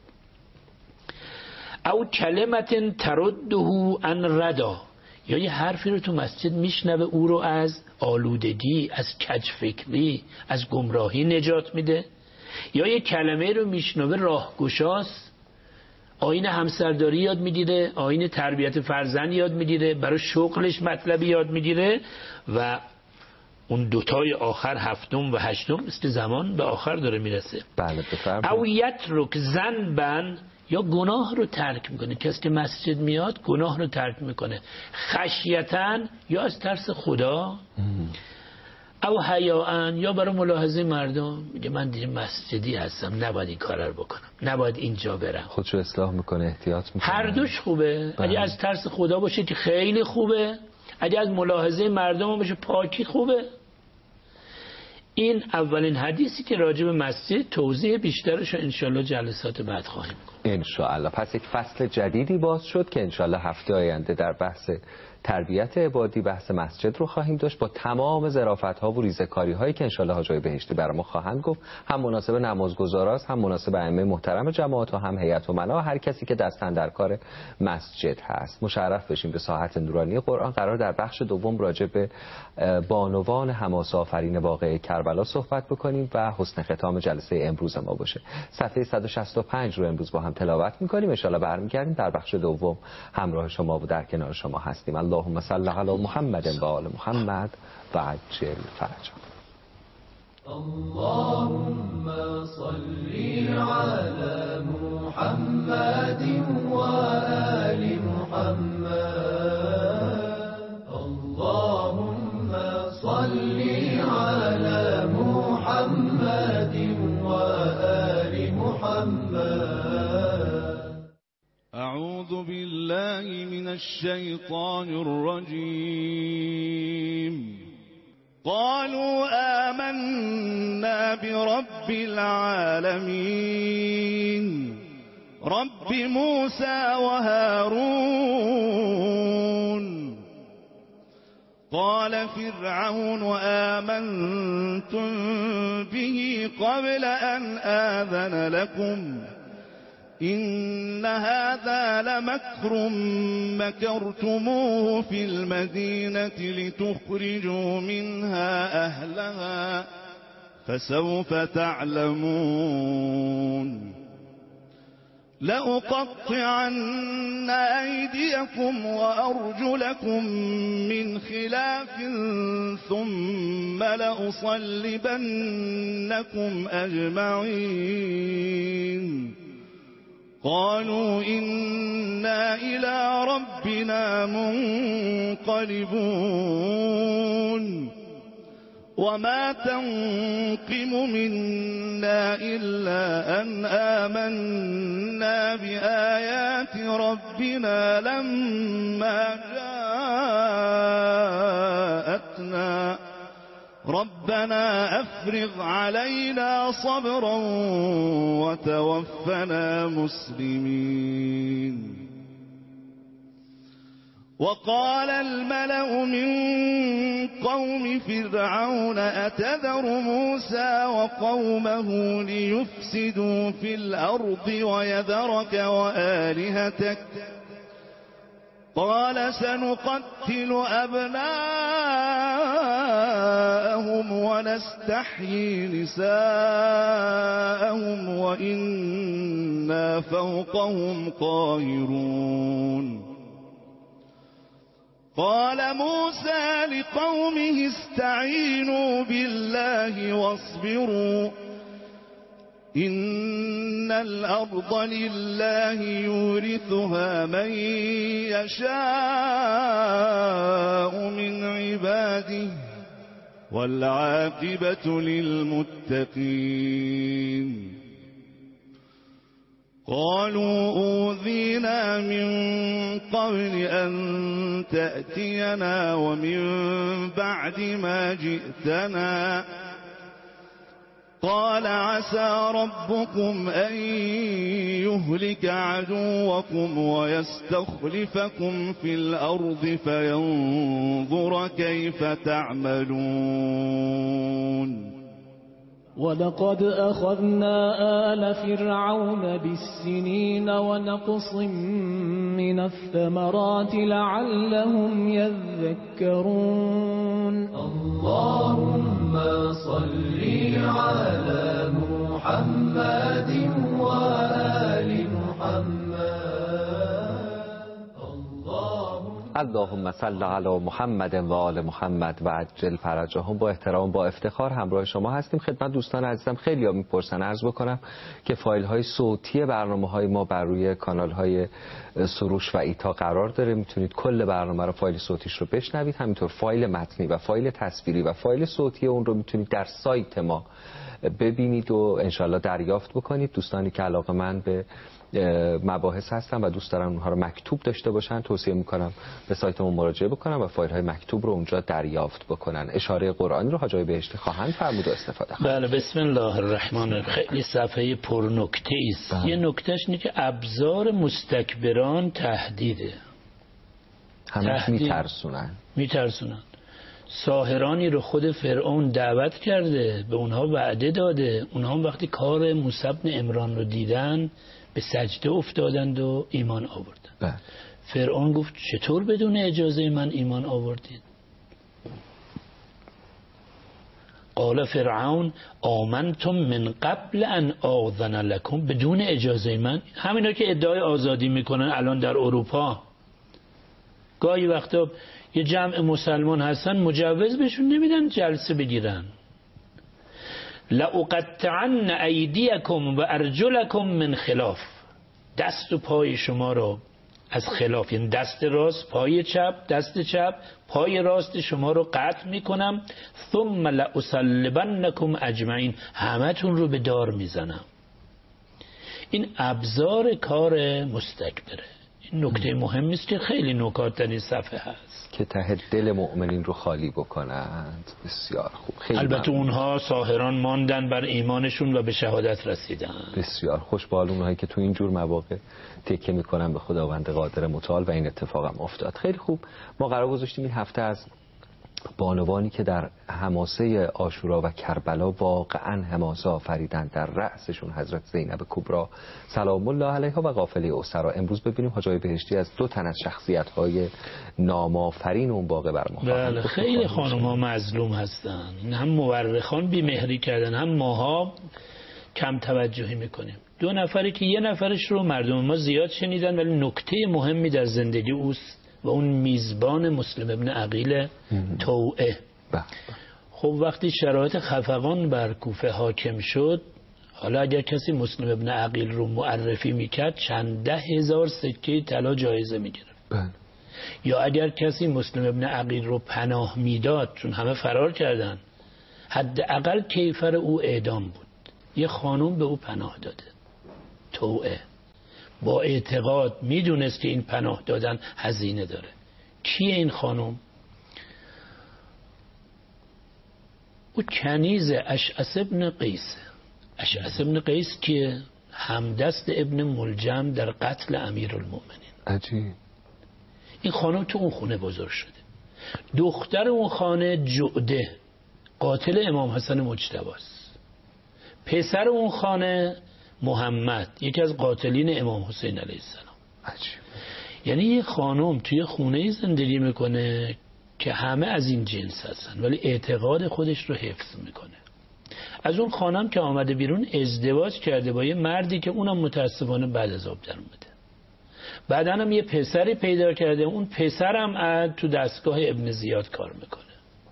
S3: او کلمت ترده عن ردا، یا یه حرفی رو تو مسجد میشنوه او رو از آلودگی، از کج فکری، از گمراهی نجات میده. یا یه کلمه رو میشنوه راهگشاست، آیین همسرداری یاد میگیره، آیین تربیت فرزند یاد میگیره، برای شغلش مطلبی یاد میگیره و اون دوتای آخر، هفتم و هشتم، مثل زمان به آخر داره میرسه.
S2: بله بفرمایید.
S3: او یترک ذنبا، یا گناه رو ترک میکنه. کسی که مسجد میاد گناه رو ترک میکنه، خشیتاً، یا از ترس خدا، او حیاءن، یا برای ملاحظه مردم. میگه من دیگه مسجدی هستم، نباید این کار رو بکنم، نباید اینجا برم.
S2: خودشو اصلاح میکنه، احتیاط میکنه.
S3: هر دوش خوبه. اگه از ترس خدا باشه که خیلی خوبه، اگه از ملاحظه مردم باشه پاکی خوبه. این اولین حدیثی که راجع به مسجد، توضیح بیشترش رو انشالله جلسات بعد خواهیم کنیم
S2: انشالله. پس یک فصل جدیدی باز شد که انشالله هفته آینده در بحث تربیت عبادی بحث مسجد رو خواهیم داشت با تمام ظرافت‌ها و ریزه‌کاری هایی که انشالله حاجی بهشتی برای ما خواهند گفت. هم مناسب نمازگزاراست، هم مناسب ائمه محترم جماعت و هم هیئت امنا، هر کسی که دستن در کار مسجد هست. مشرف بشیم به ساحت نورانی قرآن. قرار در بخش دوم راجع به بانوان حماسه آفرین واقعه کربلا صحبت بکنیم و حسن ختام جلسه امروز ما باشه. صفحه صد و شصت و پنج رو امروز با هم تلاوت می‌کنیم. ان شاءالله برمیگردیم در بخش دوم همراه شما و در کنار شما هستیم. اللهم صل علی محمد و آل محمد و عجل فرجهم.
S4: اللهم صل على محمد و آل محمد. اللهم صل على محمد و آل محمد.
S5: أعوذ بالله من الشيطان الرجيم. قالوا آمنا برب العالمين رب موسى وهارون. قال فرعون آمنتم به قبل أن آذن لكم إن هذا لمكر مكرتموه في المدينة لتخرجوا منها أهلها فسوف تعلمون. لأقطعن أيديكم وأرجلكم من خلاف ثم لأصلبنكم أجمعين. قالوا إنا إلى ربنا منقلبون. وما تنقم منا إلا أن آمنا بآيات ربنا لما جاءتنا ربنا أفرغ علينا صبرا وتوفنا مسلمين. وقال الملأ من قوم فرعون أتذر موسى وقومه ليفسدوا في الأرض ويذرك وآلهتك قال سنقتل أبناءهم ونستحيي نساءهم وإنا فوقهم قاهرون. قال موسى لقومه استعينوا بالله واصبروا إن الأرض لله يورثها من يشاء من عباده والعاقبة للمتقين. قالوا أوذينا من قبل أن تأتينا ومن بعد ما جئتنا قال عسى ربكم أن يهلك عدوكم ويستخلفكم في الأرض فينظر كيف تعملون.
S6: ولقد أخذنا آل فرعون بالسنين ونقص من الثمرات لعلهم يذكرون.
S4: اللهم صل على محمد وآل محمد.
S2: اللهم صل علی محمد و آل محمد و عجل فرجهم. با احترام با افتخار همراه شما هستیم. خدمت دوستان عزیزم خیلی ها میپرسن، عرض بکنم که فایل های صوتی برنامه های ما بر روی کانال های سروش و ایتا قرار داره. میتونید کل برنامه رو فایل صوتیش رو بشنوید، همینطور فایل متنی و فایل تصویری و فایل صوتی اون رو میتونید در سایت ما ببینید و انشالله دریافت بکنید. دوستانی که علاقه من به مباحث هستن و دوست دارن اونها رو مکتوب داشته باشن توصیه میکنم به سایتمون مراجعه بکنن و فایل های مکتوب رو اونجا دریافت بکنن. اشاره قرآنی رو حاج آقای بهشتی خواهند فرمود و استفاده خواهند.
S3: بله، بسم الله الرحمن الرحیم. خیلی صفحه پر نکته است. یه نکتهش اینه که ابزار مستکبران تهدیده،
S2: همش میترسونن
S3: میترسونن ساحرانی رو خود فرعون دعوت کرده، به اونها وعده داده، اونها وقتی کار موسی بن عمران رو دیدن به سجده افتادند و ایمان آوردند.
S2: بله.
S3: فرعون گفت چطور بدون اجازه من ایمان آوردید؟ قال فرعون آمنتم من قبل ان آذن لکم، بدون اجازه من. همینا که ادعای آزادی میکنن الان در اروپا، گاهی وقتا یه جمع مسلمان هستن مجوز بهشون نمیدن جلسه بگیرن. لأقطعن ایدیکم و ارجلکم من خلاف، دست و پای شما رو از خلاف، یعنی دست راست پای چپ، دست چپ پای راست شما رو قطع میکنم. ثم لأصلبنکم اجمعین، همتون رو به دار میزنم. این ابزار کار مستکبره. این نکته مهمی است که خیلی نکات در این صفحه هست
S2: که ته دل مؤمنین رو خالی بکنند. بسیار خوب. خیلی
S3: البته
S2: ممنون.
S3: اونها ساحران ماندن بر ایمانشون و به شهادت رسیدن.
S2: بسیار خوشبال اونهایی که تو این جور مواقع تکیه میکنن به خداوند قادر متعال و این اتفاق هم افتاد. خیلی خوب. ما قرار گذاشتیم این هفته از بانوانی که در حماسه عاشورا و کربلا واقعا حماسه آفریدند، در رأسشون حضرت زینب کبرا سلام الله علیها و قافله اسرا. امروز ببینیم حاج آقای بهشتی از دو تن از شخصیت‌های نامآفرین اون واقعه بر ما.
S3: بله، خیلی خانم‌ها مظلوم هستن، هم مورخان بی‌مهری کردن، هم ماها کم توجهی میکنیم. دو نفری که یه نفرش رو مردم ما زیاد شنیدن ولی نکته مهمی در زندگی اوست و اون میزبان مسلم ابن عقیل توعه. خب وقتی شرایط خفقان بر کوفه حاکم شد، حالا اگر کسی مسلم ابن عقیل رو معرفی میکرد چند ده هزار سکه طلا جایزه میگرفت. یا اگر کسی مسلم ابن عقیل رو پناه میداد، چون همه فرار کردن، حداقل کیفر او اعدام بود. یه خانوم به او پناه داده، توعه، با اعتقاد میدونست که این پناه دادن هزینه داره. کیه این خانم؟ او کنیز اشعث ابن قیس. اشعث ابن قیس که همدست ابن ملجم در قتل امیرالمؤمنین.
S2: عجیب.
S3: این خانم تو اون خونه بزرگ شده. دختر اون خانه جعده قاتل امام حسن مجتبی است. پسر اون خانه محمد یکی از قاتلین امام حسین علیه السلام.
S2: عجیب.
S3: یعنی یه خانم توی خونه زندگی میکنه که همه از این جنس هستن ولی اعتقاد خودش رو حفظ میکنه. از اون خانم که آمده بیرون ازدواج کرده با یه مردی که اونم متاسفانه بعد از آب در اومده. بعدن هم یه پسری پیدا کرده، اون پسرم تو دستگاه ابن زیاد کار میکنه.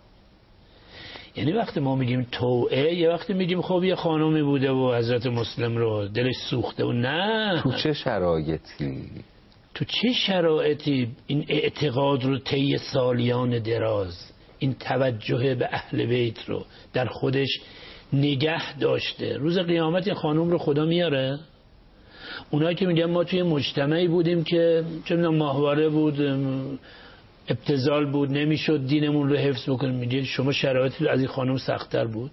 S3: یعنی وقتی ما میگیم توعه، یه وقتی میگیم خب یه خانمی بوده و حضرت مسلم رو دلش سوخته و نه.
S2: تو چه شرایطی؟
S3: تو چه شرایطی این اعتقاد رو طی سالیان دراز، این توجه به اهل بیت رو در خودش نگه داشته. روز قیامت این خانم رو خدا میاره. اونایی که میگن ما توی مجتمعی بودیم که چه میدونم ماهواره بود، ابتذال بود، نمیشد دینمون رو حفظ بکنیم، میگه شما شرایطی از این خانم سخت‌تر بود.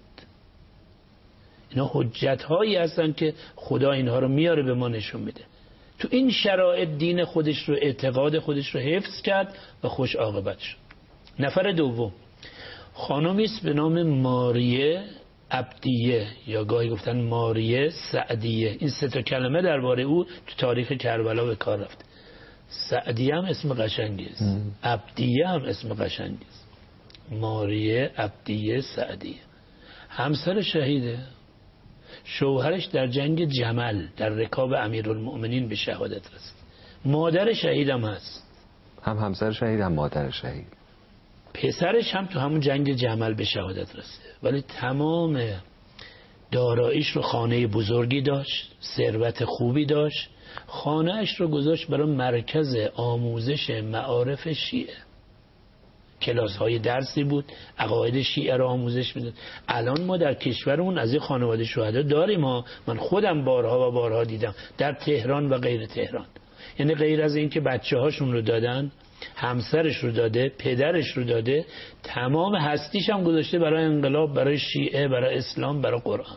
S3: اینا حجت هایی هستن که خدا اینها رو میاره به ما نشون میده. تو این شرایط دین خودش رو، اعتقاد خودش رو حفظ کرد و خوش عاقبت شد. نفر دوم خانمی است به نام ماریه عبدیه یا گاهی گفتن ماریه سعدیه. این سه تا کلمه درباره او تو تاریخ کربلا به کار رفته. سعدیه هم اسم قشنگی است، عبدیه هم اسم قشنگی است. ماریه عبدیه سعدیه. همسر شهیده، شوهرش در جنگ جمل در رکاب امیرالمؤمنین به شهادت رسید. مادر شهید هم هست،
S2: هم همسر شهید هم مادر شهید.
S3: پسرش هم تو همون جنگ جمل به شهادت رسیده. ولی تمام داراییش رو، خانه بزرگی داشت، ثروت خوبی داشت، خانه‌اش رو گذاشت برای مرکز آموزش معارف شیعه. کلاس های درسی بود، عقاید شیعه رو آموزش میداد. الان ما در کشورمون از این خانواده شهدا داریم ها. من خودم بارها و بارها دیدم در تهران و غیر تهران. یعنی غیر از این که بچه هاشون رو دادن، همسرش رو داده، پدرش رو داده، تمام هستیش هم گذاشته برای انقلاب، برای شیعه، برای اسلام، برای قرآن.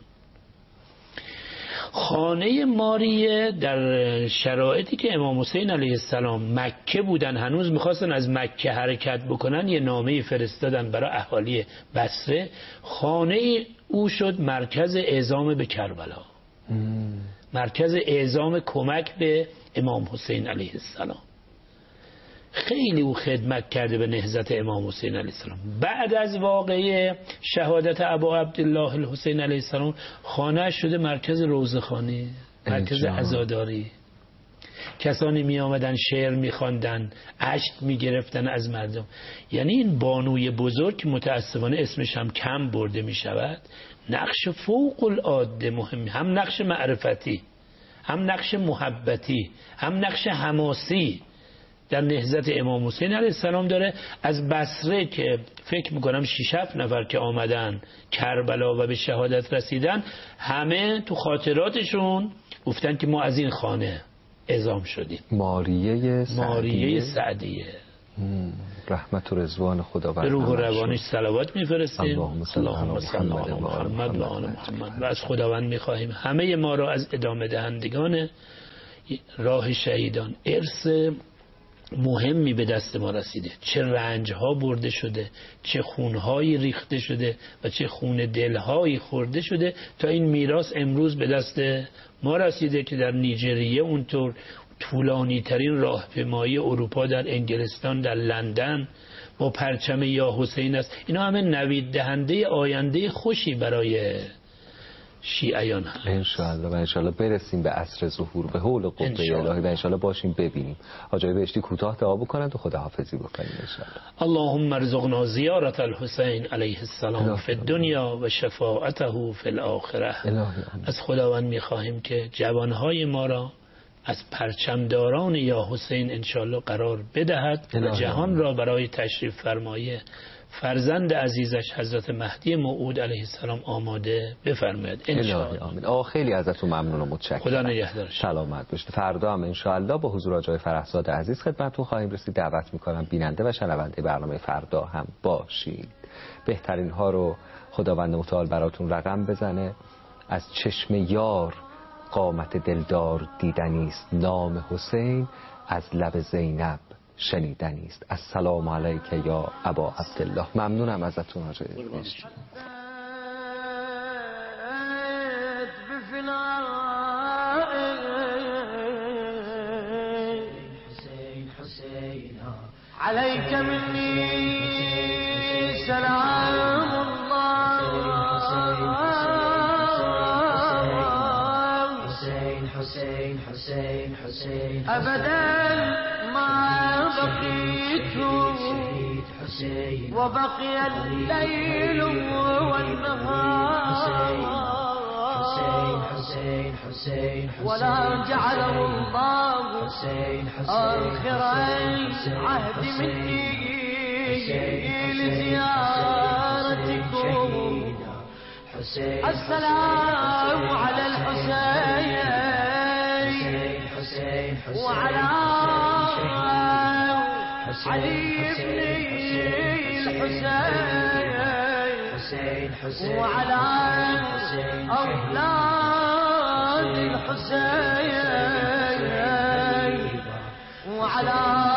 S3: خانه ماریه در شرایطی که امام حسین علیه السلام مکه بودن، هنوز میخواستن از مکه حرکت بکنن، یه نامه فرستادن برای اهالی بصره. خانه او شد مرکز اعزام به کربلا، مرکز اعزام کمک به امام حسین علیه السلام. خیلی او خدمت کرده به نهضت امام حسین علیه السلام. بعد از واقعه شهادت ابا عبدالله الحسین علیه السلام خانه شده مرکز روضه‌خوانی، مرکز عزاداری. کسانی می آمدن شعر می خواندن، اشک می گرفتن از مردم. یعنی این بانوی بزرگ متاسفانه اسمش هم کم برده می شود، نقش فوق العاده مهمی، هم نقش معرفتی، هم نقش محبتی، هم نقش حماسی در نهضت امام حسین علیه السلام داره. از بصره که فکر میکنم شش هفت نفر که آمدن کربلا و به شهادت رسیدن، همه تو خاطراتشون گفتن که ما از این خانه اعزام شدیم.
S2: ماریه سعدیه.
S3: ماریه سعدیه.
S2: رحمت و رضوان خدا
S3: به روح و روانش صلوات میفرستیم.
S2: اللهم صل علی
S3: محمد و آل محمد. و از خداوند میخواهیم همه ما را از ادامه دهندگان راه شهیدان، ارث مهمی به دست ما رسیده. چه رنجها برده شده، چه خونهایی ریخته شده و چه خون دلهایی خورده شده تا این میراث امروز به دست ما رسیده که در نیجریه اونطور طولانی ترین راهپیمایی اروپا در انگلستان، در لندن با پرچم یا حسین است. اینا همه نوید دهنده آینده خوشی برای شیعیان هست.
S2: انشاءالله و انشاءالله برسیم به عصر ظهور به حول قوه الهی و انشاءالله باشیم ببینیم. حاجی بهشتی کوتاه دعا بکنند و خداحافظی بکنیم انشاءالله.
S3: اللهم ارزقنا زیارت الحسین علیه السلام فی الدنیا و شفاعته فی الاخره. از خداوند میخواهیم که جوانهای ما را از پرچمداران یا حسین انشاءالله قرار بدهد و جهان را برای تشریف فرمایی فرزند عزیزش حضرت مهدی موعود علیه السلام آماده بفرماید انشاءالله.
S2: آمین. آه خیلی ازتون ممنون و متشکرم.
S3: خدا نگهدارش.
S2: سلامت باشید. فردا هم انشاءالله با حضور آقای فرهزاد عزیز خدمتتون خواهیم رسید. دعوت میکنم بیننده و شنونده برنامه فردا هم باشید. بهترین ها رو خداوند متعال براتون رقم بزنه. از چشم یار قامت دلدار دیدنی است، نام حسین از لب زینب شنیدنی است. السلام علیک یا ابا عبدالله. ممنونم ازتون حاج بهشتی.
S7: عليك مني سلام الله حسين حسين حسين حسين أبدا ما بقيت وبقي الليل والنهار حسين حسين ولا جعله الله آخر العهد مني لزيارتكم. السلام على الحسين وعلى علي بن الحسين وعلى أولاد الحسين وعلى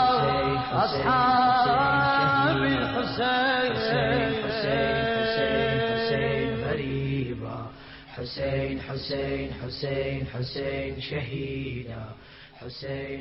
S7: أصحاب الحسين. حسين حسين حسين حسين شهيدا حسين.